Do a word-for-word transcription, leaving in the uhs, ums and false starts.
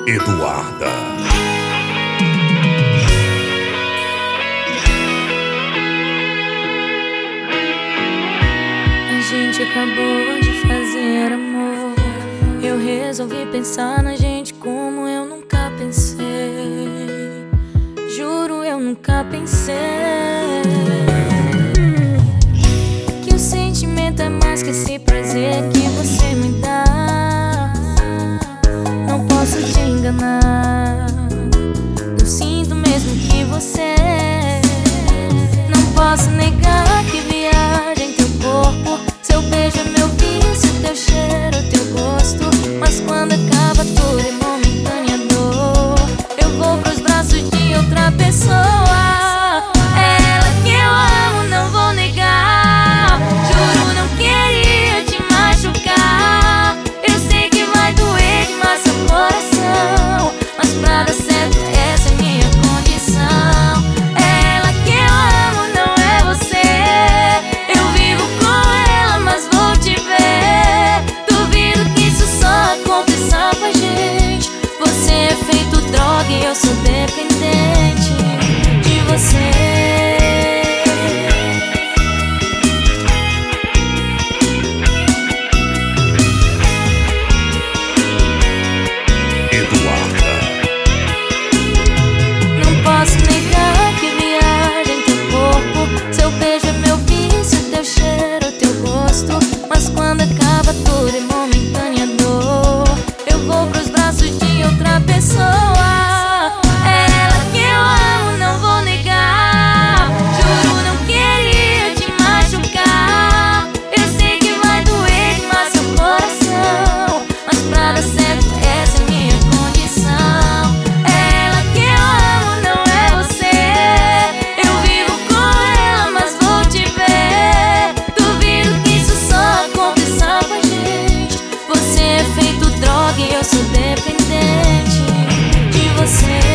Eduarda. A gente acabou de fazer amor. Eu resolvi pensar na gente como eu nunca pensei. Juro, eu nunca pensei que o sentimento é mais que esse prazer que você me dá. Não posso te enganar, eu sinto mesmo que você. Não posso negar que viaja em teu corpo. Seu beijo é meu vício, teu cheiro, teu gosto. Mas quando acaba tudo é momentânea dor. Eu vou pros braços de outra pessoa. É ela que eu amo, não vou negar. Juro, não queria te machucar. Eu sei que vai doer demais seu coração, mas pra dar certo essa é minha condição. É ela que eu amo, não é você. Eu vivo com ela, mas vou te ver. Duvido que isso só aconteça com a gente. Você é feito droga e eu sou dependente de você. Não posso negar que viaja em teu corpo. Seu beijo é meu vício, teu cheiro, teu gosto. Mas quando acaba tudo é momentânea dor. Eu vou pros braços de outra pessoa. É ela que eu amo, não vou negar. Juro, não queria te machucar. Eu sei que vai doer demais seu coração, mas pra dar certo essa é minha condição. É ela que eu amo, não é você. Eu vivo com ela, mas vou te ver. Duvido que isso só aconteça com a gente. Você é feito droga e eu sou dependente de você.